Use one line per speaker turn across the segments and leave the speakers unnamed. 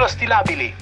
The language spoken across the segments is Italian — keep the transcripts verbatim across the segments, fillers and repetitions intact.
Ciclostilabili.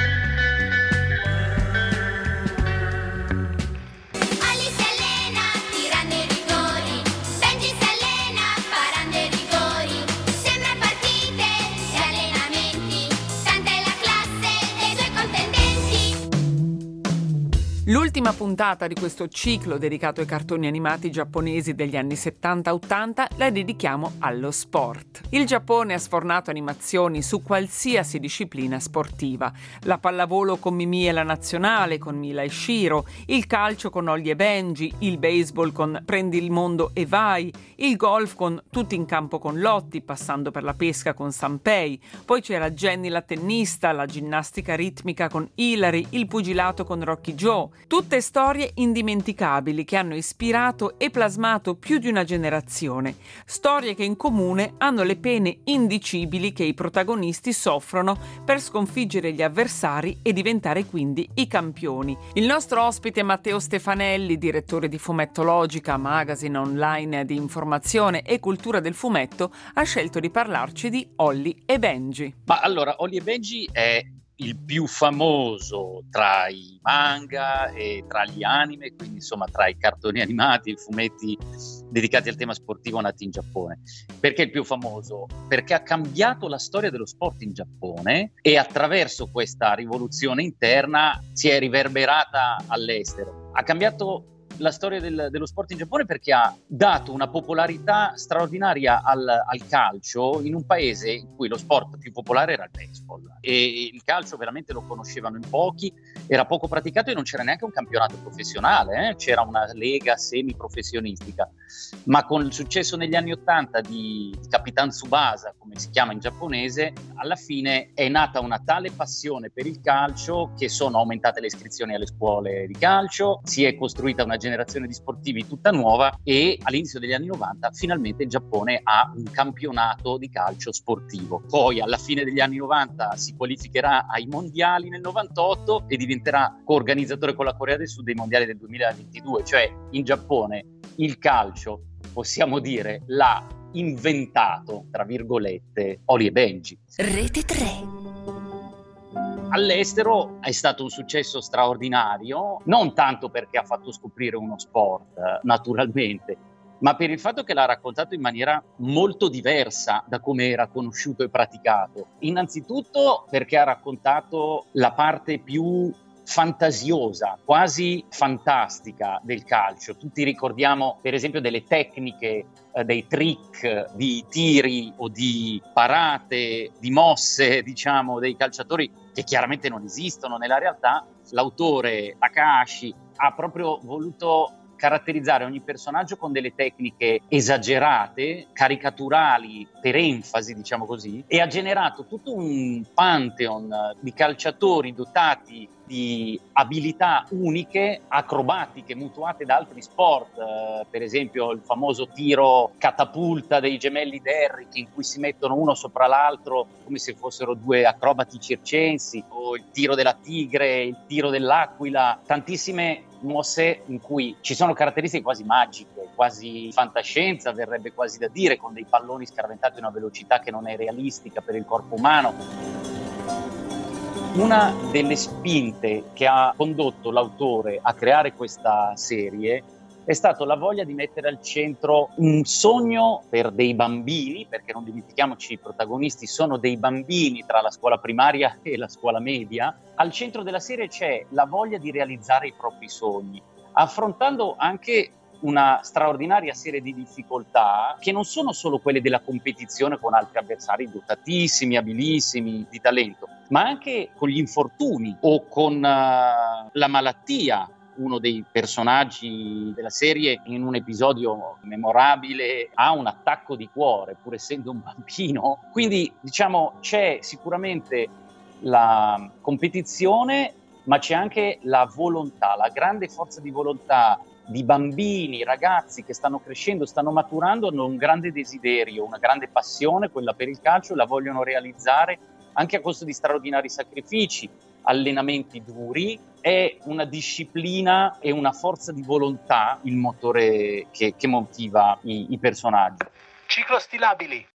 L'ultima puntata di questo ciclo dedicato ai cartoni animati giapponesi degli anni settanta ottanta la dedichiamo allo sport. Il Giappone ha sfornato animazioni su qualsiasi disciplina sportiva. La pallavolo con Mimì e la nazionale con Mila e Shiro, il calcio con Holly e Benji, il baseball con Prendi il mondo e vai, il golf con Tutti in campo con Lotti, passando per la pesca con Sanpei, poi c'era Jenny la tennista, la ginnastica ritmica con Hilary, il pugilato con Rocky Joe. Tutte storie indimenticabili che hanno ispirato e plasmato più di una generazione. Storie che in comune hanno le pene indicibili che i protagonisti soffrono per sconfiggere gli avversari e diventare quindi i campioni. Il nostro ospite è Matteo Stefanelli, direttore di Fumettologica, magazine online di informazione e cultura del fumetto, ha scelto di parlarci di Holly e Benji.
Ma allora, Holly e Benji è il più famoso tra i manga e tra gli anime, quindi insomma tra i cartoni animati e i fumetti dedicati al tema sportivo nati in Giappone. Perché è il più famoso? Perché ha cambiato la storia dello sport in Giappone e attraverso questa rivoluzione interna si è riverberata all'estero. Ha cambiato la storia del, dello sport in Giappone perché ha dato una popolarità straordinaria al, al calcio in un paese in cui lo sport più popolare era il baseball e il calcio veramente lo conoscevano in pochi, era poco praticato e non c'era neanche un campionato professionale, eh? C'era una lega semiprofessionistica, ma con il successo negli anni Ottanta di, di Capitan Tsubasa, come si chiama in giapponese, alla fine è nata una tale passione per il calcio che sono aumentate le iscrizioni alle scuole di calcio, si è costruita una generazione di sportivi tutta nuova e all'inizio degli anni novanta finalmente il Giappone ha un campionato di calcio sportivo. Poi alla fine degli anni novanta si qualificherà ai mondiali nel novantotto e diventerà coorganizzatore con la Corea del Sud dei mondiali del duemilaventidue, cioè in Giappone il calcio, possiamo dire, l'ha inventato, tra virgolette, Holly e Benji.
Rete tre.
All'estero è stato un successo straordinario, non tanto perché ha fatto scoprire uno sport, eh, naturalmente, ma per il fatto che l'ha raccontato in maniera molto diversa da come era conosciuto e praticato. Innanzitutto perché ha raccontato la parte più fantasiosa, quasi fantastica del calcio. Tutti ricordiamo per esempio delle tecniche, eh, dei trick di tiri o di parate, di mosse, diciamo, dei calciatori che chiaramente non esistono nella realtà. L'autore Takahashi ha proprio voluto caratterizzare ogni personaggio con delle tecniche esagerate, caricaturali, per enfasi, diciamo così, e ha generato tutto un pantheon di calciatori dotati di abilità uniche, acrobatiche, mutuate da altri sport, eh, per esempio il famoso tiro catapulta dei gemelli Derrick, in cui si mettono uno sopra l'altro come se fossero due acrobati circensi, o il tiro della tigre, il tiro dell'aquila, tantissime mosse in cui ci sono caratteristiche quasi magiche, quasi fantascienza, verrebbe quasi da dire, con dei palloni scaraventati a una velocità che non è realistica per il corpo umano. Una delle spinte che ha condotto l'autore a creare questa serie è stata la voglia di mettere al centro un sogno per dei bambini, perché non dimentichiamoci, i protagonisti sono dei bambini tra la scuola primaria e la scuola media. Al centro della serie c'è la voglia di realizzare i propri sogni, affrontando anche una straordinaria serie di difficoltà che non sono solo quelle della competizione con altri avversari dotatissimi, abilissimi, di talento, ma anche con gli infortuni o con uh, la malattia. Uno dei personaggi della serie in un episodio memorabile ha un attacco di cuore, pur essendo un bambino. Quindi diciamo c'è sicuramente la competizione, ma c'è anche la volontà, la grande forza di volontà di bambini, ragazzi che stanno crescendo, stanno maturando, hanno un grande desiderio, una grande passione, quella per il calcio, la vogliono realizzare anche a costo di straordinari sacrifici, allenamenti duri. È una disciplina e una forza di volontà il motore che, che motiva i, i personaggi.
Ciclostilabili.